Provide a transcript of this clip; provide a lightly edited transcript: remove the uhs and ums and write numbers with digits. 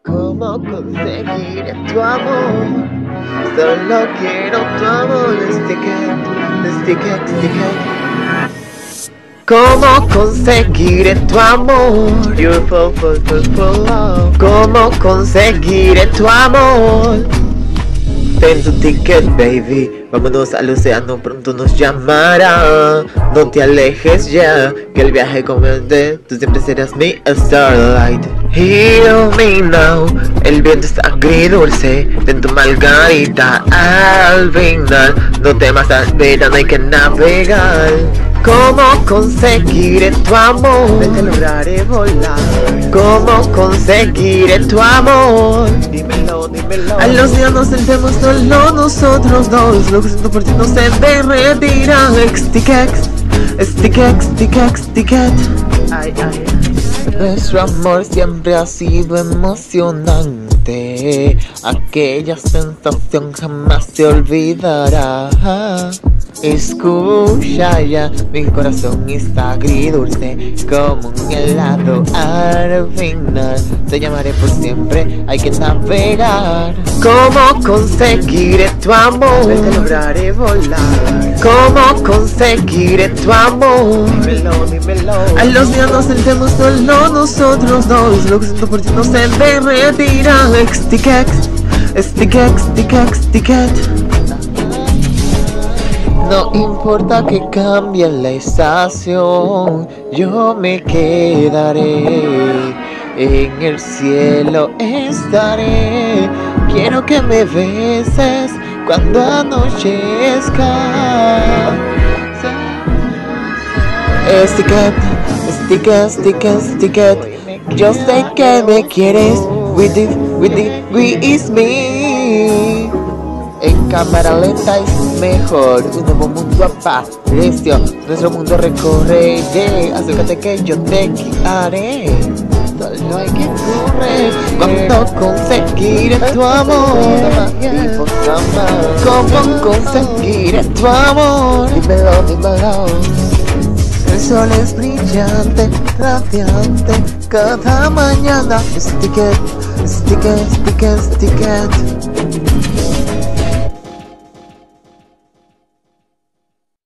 ¿Cómo conseguir tu amor? Solo quiero tu amor. Stick it. ¿Cómo conseguir tu amor? Beautiful, full love. ¿Cómo conseguir tu amor? Ten tu ticket, baby. Vámonos al océano, pronto nos llamará. No te alejes ya, que el viaje comience. Tú siempre serás mi starlight. Hear me now. El viento es agridulce. Ten tu margarita al final. No temas al verano, hay que navegar. ¿Cómo conseguir tu amor? Te lograré volar. ¿Cómo conseguir tu amor? Dímelo. A los días nos sentemos solo nosotros dos. Lo que siento por ti no se derretirá. Stick it. Ay. Nuestro amor siempre ha sido emocionante. Aquella sensación jamás se olvidará. Escucha ya, mi corazón está agridulce como un helado al final. Te llamaré por siempre, hay que navegar. ¿Cómo conseguir tu amor? Te lograré volar. ¿Cómo conseguir tu amor? Dímelo. A los días nos sentemos solo nosotros dos. Lo que siento por ti no se derretirá. Stick it. No importa que cambie la estación, yo me quedaré. En el cielo estaré. Quiero que me beses cuando anochezca. Stick it. Yo sé que me quieres. With is me. En cámara lenta es mejor. Un nuevo mundo apareció. Nuestro mundo recorreré. Acércate que yo te guiaré. Solo hay que correr. ¿Cuándo conseguir tu amor? ¿Cómo conseguir tu amor? Dímelo. El sol es brillante, radiante cada mañana. Stick it.